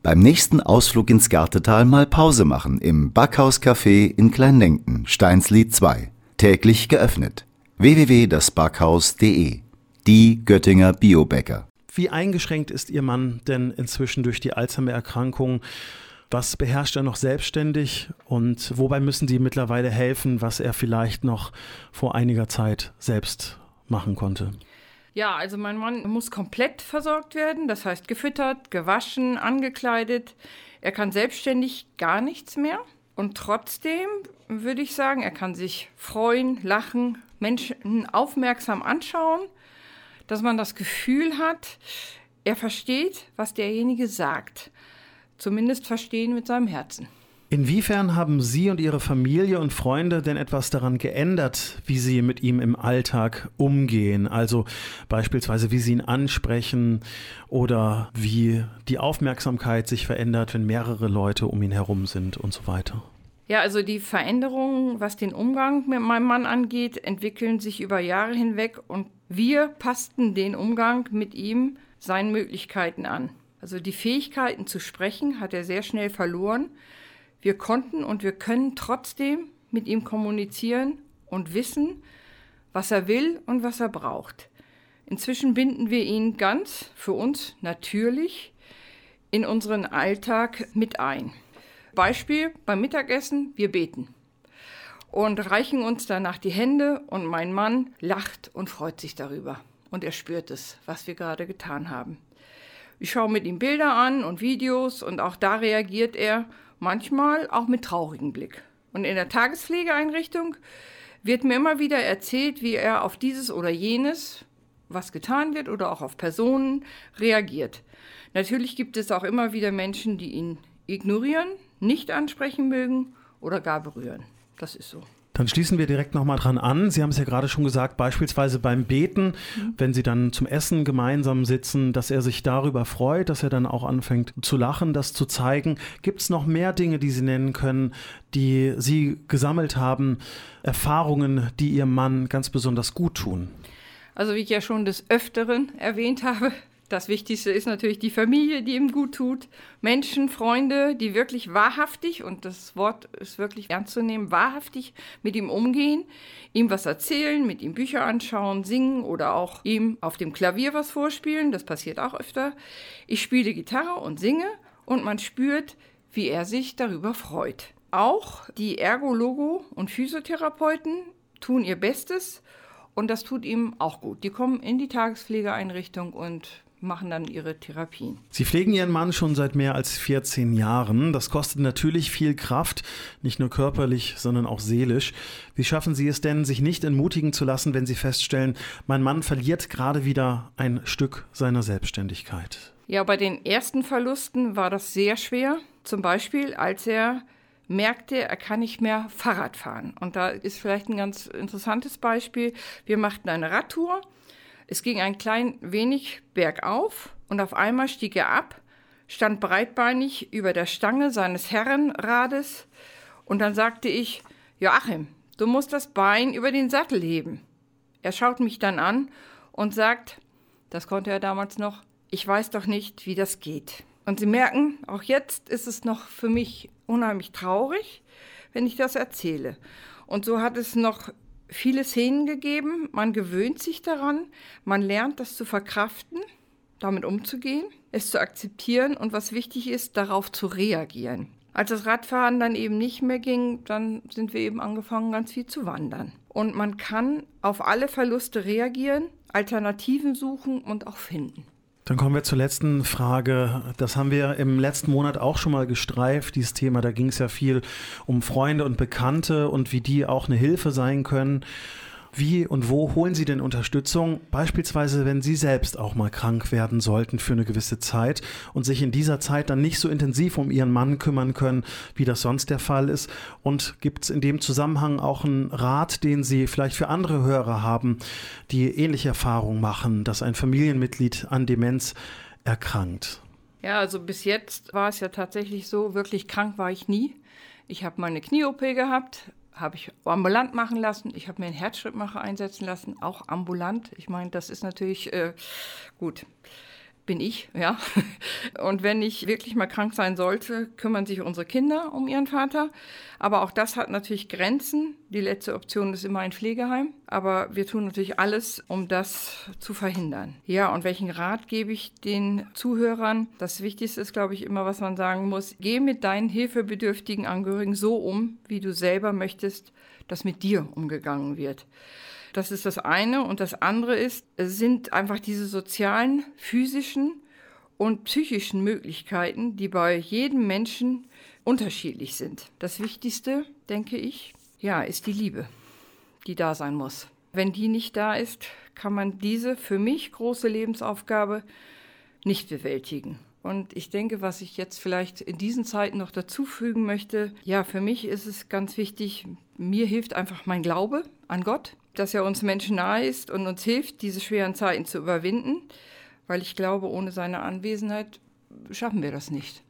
Beim nächsten Ausflug ins Gartetal mal Pause machen im Backhaus-Café in Kleinlenken, Steinslied 2. Täglich geöffnet. www.dasbackhaus.de. Die Göttinger Biobäcker. Wie eingeschränkt ist Ihr Mann denn inzwischen durch die Alzheimer-Erkrankung? Was beherrscht er noch selbstständig und wobei müssen Sie mittlerweile helfen, was er vielleicht noch vor einiger Zeit selbst machen konnte? Ja, also mein Mann muss komplett versorgt werden, das heißt gefüttert, gewaschen, angekleidet. Er kann selbstständig gar nichts mehr und trotzdem würde ich sagen, er kann sich freuen, lachen, Menschen aufmerksam anschauen, dass man das Gefühl hat, er versteht, was derjenige sagt. Zumindest verstehen mit seinem Herzen. Inwiefern haben Sie und Ihre Familie und Freunde denn etwas daran geändert, wie Sie mit ihm im Alltag umgehen? Also beispielsweise, wie Sie ihn ansprechen oder wie die Aufmerksamkeit sich verändert, wenn mehrere Leute um ihn herum sind und so weiter. Ja, also die Veränderungen, was den Umgang mit meinem Mann angeht, entwickeln sich über Jahre hinweg und wir passten den Umgang mit ihm seinen Möglichkeiten an. Also die Fähigkeiten zu sprechen hat er sehr schnell verloren. Wir konnten und wir können trotzdem mit ihm kommunizieren und wissen, was er will und was er braucht. Inzwischen binden wir ihn ganz, für uns natürlich, in unseren Alltag mit ein. Beispiel beim Mittagessen, wir beten und reichen uns danach die Hände und mein Mann lacht und freut sich darüber. Und er spürt es, was wir gerade getan haben. Ich schaue mit ihm Bilder an und Videos und auch da reagiert er manchmal auch mit traurigem Blick. Und in der Tagespflegeeinrichtung wird mir immer wieder erzählt, wie er auf dieses oder jenes, was getan wird oder auch auf Personen, reagiert. Natürlich gibt es auch immer wieder Menschen, die ihn ignorieren, nicht ansprechen mögen oder gar berühren. Das ist so. Dann schließen wir direkt nochmal dran an. Sie haben es ja gerade schon gesagt, beispielsweise beim Beten, wenn Sie dann zum Essen gemeinsam sitzen, dass er sich darüber freut, dass er dann auch anfängt zu lachen, das zu zeigen. Gibt es noch mehr Dinge, die Sie nennen können, die Sie gesammelt haben, Erfahrungen, die Ihrem Mann ganz besonders gut tun? Also wie ich ja schon des Öfteren erwähnt habe, das Wichtigste ist natürlich die Familie, die ihm gut tut. Menschen, Freunde, die wirklich wahrhaftig, und das Wort ist wirklich ernst zu nehmen, wahrhaftig mit ihm umgehen, ihm was erzählen, mit ihm Bücher anschauen, singen oder auch ihm auf dem Klavier was vorspielen. Das passiert auch öfter. Ich spiele Gitarre und singe und man spürt, wie er sich darüber freut. Auch die Ergologo- und Physiotherapeuten tun ihr Bestes und das tut ihm auch gut. Die kommen in die Tagespflegeeinrichtung und machen dann ihre Therapien. Sie pflegen Ihren Mann schon seit mehr als 14 Jahren. Das kostet natürlich viel Kraft, nicht nur körperlich, sondern auch seelisch. Wie schaffen Sie es denn, sich nicht entmutigen zu lassen, wenn Sie feststellen, mein Mann verliert gerade wieder ein Stück seiner Selbstständigkeit? Ja, bei den ersten Verlusten war das sehr schwer. Zum Beispiel, als er merkte, er kann nicht mehr Fahrrad fahren. Und da ist vielleicht ein ganz interessantes Beispiel. Wir machten eine Radtour. Es ging ein klein wenig bergauf und auf einmal stieg er ab, stand breitbeinig über der Stange seines Herrenrades und dann sagte ich, Joachim, du musst das Bein über den Sattel heben. Er schaut mich dann an und sagt, das konnte er damals noch, ich weiß doch nicht, wie das geht. Und Sie merken, auch jetzt ist es noch für mich unheimlich traurig, wenn ich das erzähle. Und so hat es noch viele Szenen gegeben, man gewöhnt sich daran, man lernt das zu verkraften, damit umzugehen, es zu akzeptieren und was wichtig ist, darauf zu reagieren. Als das Radfahren dann eben nicht mehr ging, dann sind wir eben angefangen, ganz viel zu wandern. Und man kann auf alle Verluste reagieren, Alternativen suchen und auch finden. Dann kommen wir zur letzten Frage. Das haben wir im letzten Monat auch schon mal gestreift, dieses Thema. Da ging es ja viel um Freunde und Bekannte und wie die auch eine Hilfe sein können. Wie und wo holen Sie denn Unterstützung? Beispielsweise, wenn Sie selbst auch mal krank werden sollten für eine gewisse Zeit und sich in dieser Zeit dann nicht so intensiv um Ihren Mann kümmern können, wie das sonst der Fall ist. Und gibt es in dem Zusammenhang auch einen Rat, den Sie vielleicht für andere Hörer haben, die ähnliche Erfahrungen machen, dass ein Familienmitglied an Demenz erkrankt? Ja, also bis jetzt war es ja tatsächlich so, wirklich krank war ich nie. Ich habe meine Knie-OP gehabt, habe ich ambulant machen lassen. Ich habe mir einen Herzschrittmacher einsetzen lassen, auch ambulant. Ich meine, das ist natürlich gut. bin ich, ja. Und wenn ich wirklich mal krank sein sollte, kümmern sich unsere Kinder um ihren Vater. Aber auch das hat natürlich Grenzen. Die letzte Option ist immer ein Pflegeheim. Aber wir tun natürlich alles, um das zu verhindern. Ja, und welchen Rat gebe ich den Zuhörern? Das Wichtigste ist, glaube ich, immer, was man sagen muss. Geh mit deinen hilfebedürftigen Angehörigen so um, wie du selber möchtest, dass mit dir umgegangen wird. Das ist das eine. Und das andere sind einfach diese sozialen, physischen und psychischen Möglichkeiten, die bei jedem Menschen unterschiedlich sind. Das Wichtigste, denke ich, ja, ist die Liebe, die da sein muss. Wenn die nicht da ist, kann man diese für mich große Lebensaufgabe nicht bewältigen. Und ich denke, was ich jetzt vielleicht in diesen Zeiten noch dazu fügen möchte, ja, für mich ist es ganz wichtig, mir hilft einfach mein Glaube an Gott, dass er uns Menschen nahe ist und uns hilft, diese schweren Zeiten zu überwinden, weil ich glaube, ohne seine Anwesenheit schaffen wir das nicht.